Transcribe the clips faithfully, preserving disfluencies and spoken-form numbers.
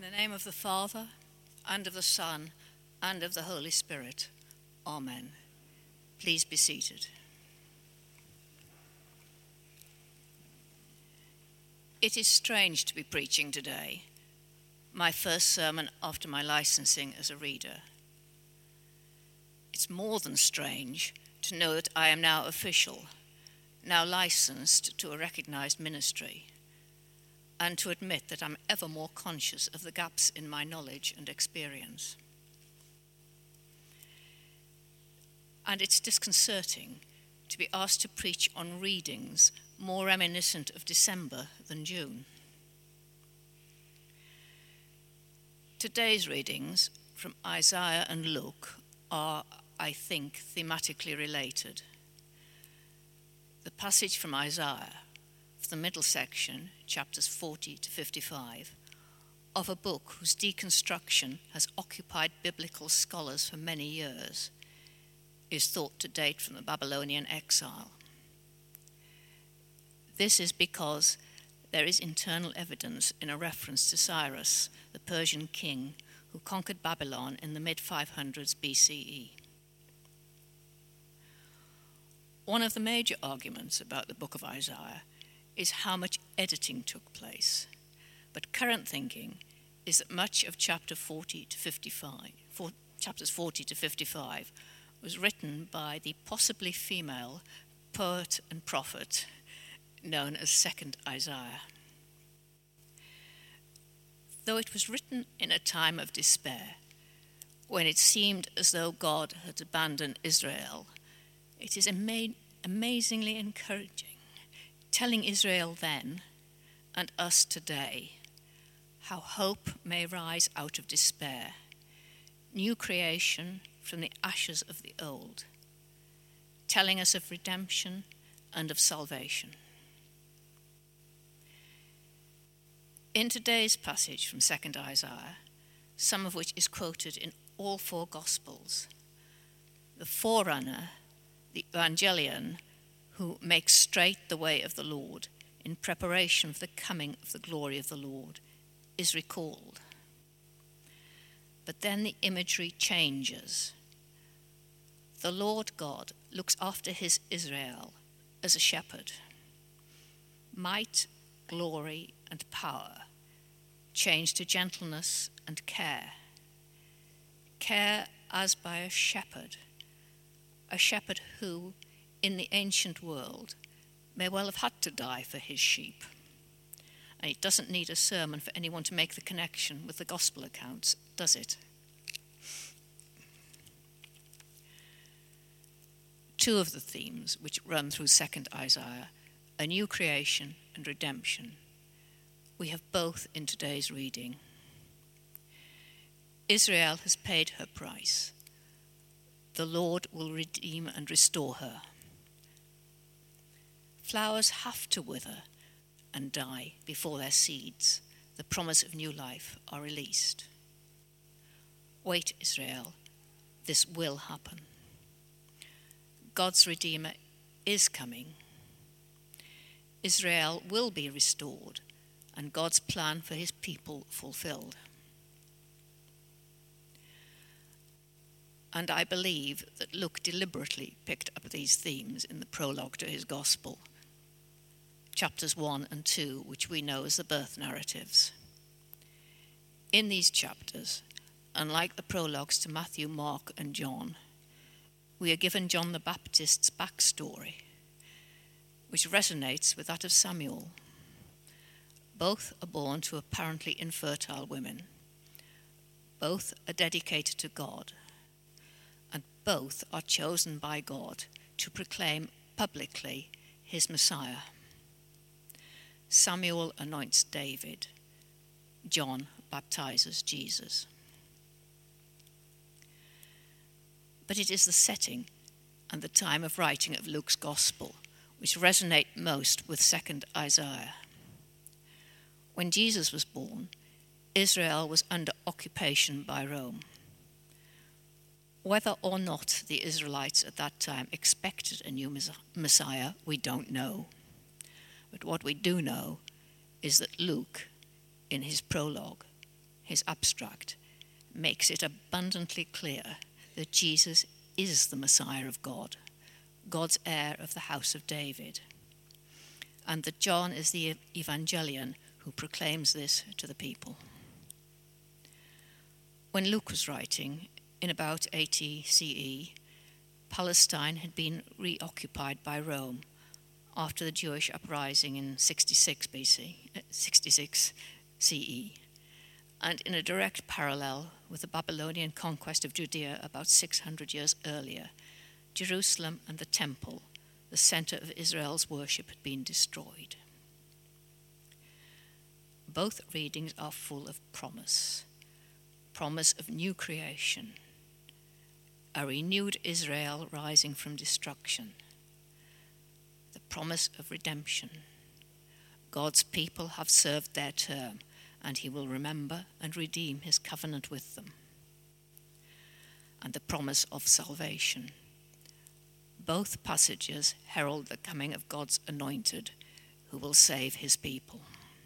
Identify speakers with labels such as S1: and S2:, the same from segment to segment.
S1: the name of the Father, and of the Son, and of the Holy Spirit. Amen. Please be seated. It is strange to be preaching today, my first sermon after my licensing as a reader. It's more than strange to know that I am now official, now licensed to a recognized ministry, and to admit that I'm ever more conscious of the gaps in my knowledge and experience. And it's disconcerting to be asked to preach on readings more reminiscent of December than June. Today's readings from Isaiah and Luke are, I think, thematically related. The passage from Isaiah, the middle section, chapters forty to fifty-five, of a book whose deconstruction has occupied biblical scholars for many years, is thought to date from the Babylonian exile. This is because there is internal evidence in a reference to Cyrus, the Persian king who conquered Babylon in the mid five hundreds B C E. One of the major arguments about the book of Isaiah is how much editing took place. But current thinking is that much of chapter forty to fifty-five, for, chapters forty to fifty-five was written by the possibly female poet and prophet known as Second Isaiah. Though it was written in a time of despair, when it seemed as though God had abandoned Israel, it is ama- amazingly encouraging, telling Israel then, and us today, how hope may rise out of despair, new creation from the ashes of the old, telling us of redemption and of salvation. In today's passage from Second Isaiah, some of which is quoted in all four Gospels, the forerunner, the Evangelion, who makes straight the way of the Lord in preparation for the coming of the glory of the Lord, is recalled. But then the imagery changes. The Lord God looks after his Israel as a shepherd. Might, glory, and power change to gentleness and care. Care as by a shepherd, a shepherd who, in the ancient world, may well have had to die for his sheep. And it doesn't need a sermon for anyone to make the connection with the gospel accounts, does it? Two of the themes which run through Second Isaiah, a new creation and redemption, we have both in today's reading. Israel has paid her price. The Lord will redeem and restore her. Flowers have to wither and die before their seeds, the promise of new life, are released. Wait, Israel, this will happen. God's Redeemer is coming. Israel will be restored and God's plan for his people fulfilled. And I believe that Luke deliberately picked up these themes in the prologue to his gospel, chapters one and two, which we know as the birth narratives. In these chapters, unlike the prologues to Matthew, Mark, and John, we are given John the Baptist's backstory, which resonates with that of Samuel. Both are born to apparently infertile women. Both are dedicated to God, and both are chosen by God to proclaim publicly his Messiah. Samuel anoints David. John baptizes Jesus. But it is the setting and the time of writing of Luke's Gospel which resonate most with Second Isaiah. When Jesus was born, Israel was under occupation by Rome. Whether or not the Israelites at that time expected a new Messiah, we don't know. But what we do know is that Luke, in his prologue, his abstract, makes it abundantly clear that Jesus is the Messiah of God, God's heir of the house of David, and that John is the Evangelion who proclaims this to the people. When Luke was writing, in about eighty C E, Palestine had been reoccupied by Rome after the Jewish uprising in sixty-six B C, sixty-six C E, and in a direct parallel with the Babylonian conquest of Judea about six hundred years earlier, Jerusalem and the Temple, the center of Israel's worship, had been destroyed. Both readings are full of promise, promise of new creation, a renewed Israel rising from destruction, the promise of redemption. God's people have served their term, and he will remember and redeem his covenant with them. And the promise of salvation. Both passages herald the coming of God's anointed, who will save his people.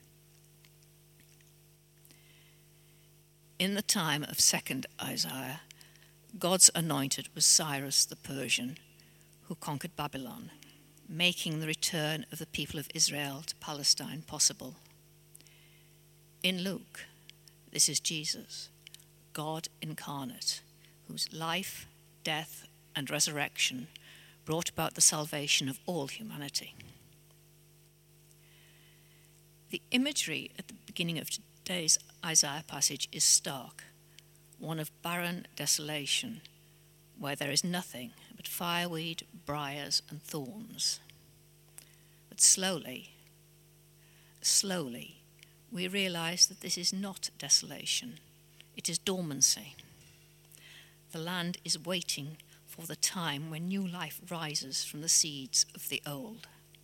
S1: In the time of Second Isaiah, God's anointed was Cyrus the Persian, who conquered Babylon, making the return of the people of Israel to Palestine possible. In Luke, this is Jesus, God incarnate, whose life, death, and resurrection brought about the salvation of all humanity. The imagery at the beginning of today's Isaiah passage is stark, one of barren desolation, where there is nothing but fireweed, briars, and thorns. But slowly, slowly, we realize that this is not desolation, it is dormancy. The land is waiting for the time when new life rises from the seeds of the old.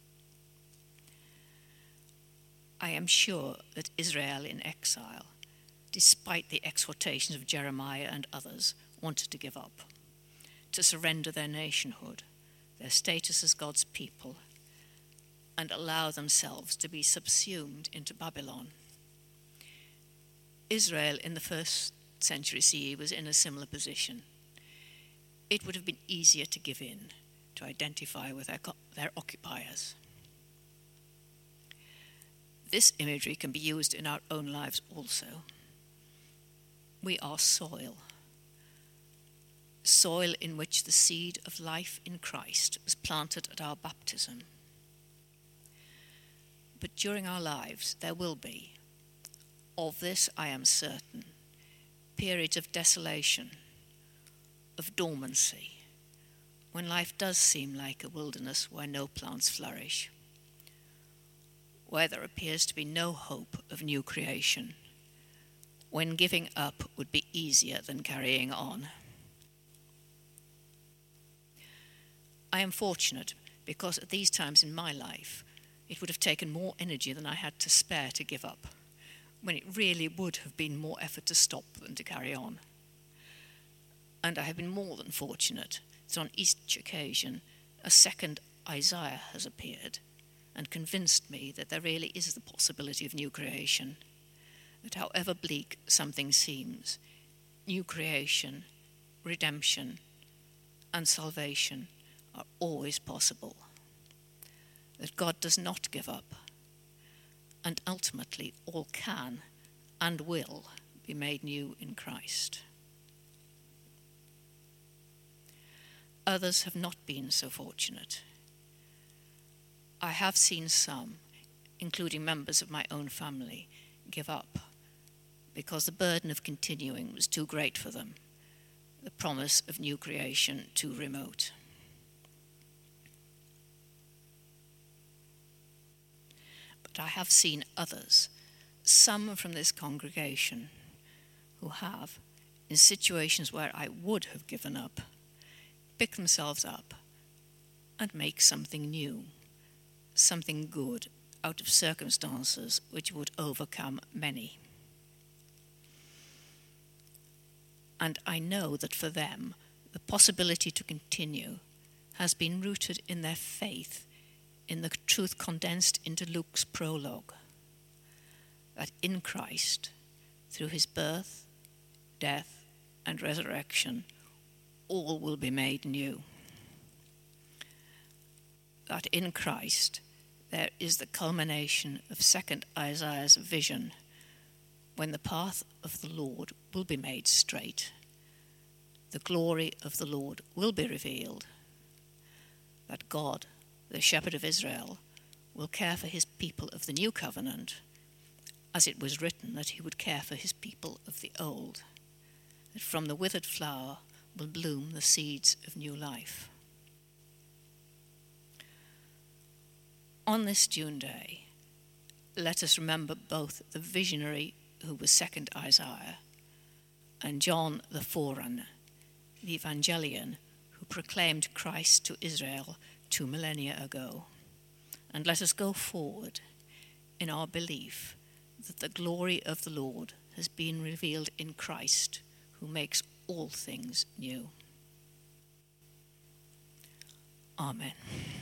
S1: I am sure that Israel in exile, despite the exhortations of Jeremiah and others, wanted to give up, to surrender their nationhood, their status as God's people, and allow themselves to be subsumed into Babylon. Israel in the first century C E was in a similar position. It would have been easier to give in, to identify with their, their occupiers. This imagery can be used in our own lives also. We are soil, soil in which the seed of life in Christ was planted at our baptism. But during our lives there will be, of this I am certain, periods of desolation, of dormancy, when life does seem like a wilderness where no plants flourish, where there appears to be no hope of new creation, when giving up would be easier than carrying on. I am fortunate because at these times in my life, it would have taken more energy than I had to spare to give up, when it really would have been more effort to stop than to carry on. And I have been more than fortunate that on each occasion a second Isaiah has appeared and convinced me that there really is the possibility of new creation, that however bleak something seems, new creation, redemption, and salvation are always possible, that God does not give up, and ultimately all can and will be made new in Christ. Others have not been so fortunate. I have seen some, including members of my own family, give up because the burden of continuing was too great for them, the promise of new creation too remote. But I have seen others, some from this congregation, who have, in situations where I would have given up, pick themselves up and make something new, something good out of circumstances which would overcome many. And I know that for them, the possibility to continue has been rooted in their faith in the truth condensed into Luke's prologue, that in Christ, through his birth, death, and resurrection, all will be made new. That in Christ there is the culmination of Second Isaiah's vision, when the path of the Lord will be made straight. The glory of the Lord will be revealed. That God, the Shepherd of Israel, will care for his people of the new covenant, as it was written that he would care for his people of the old, that from the withered flower will bloom the seeds of new life. On this June day, let us remember both the visionary who was second Isaiah and John the forerunner, the Evangelion who proclaimed Christ to Israel two millennia ago. And let us go forward in our belief that the glory of the Lord has been revealed in Christ, who makes all things new. Amen.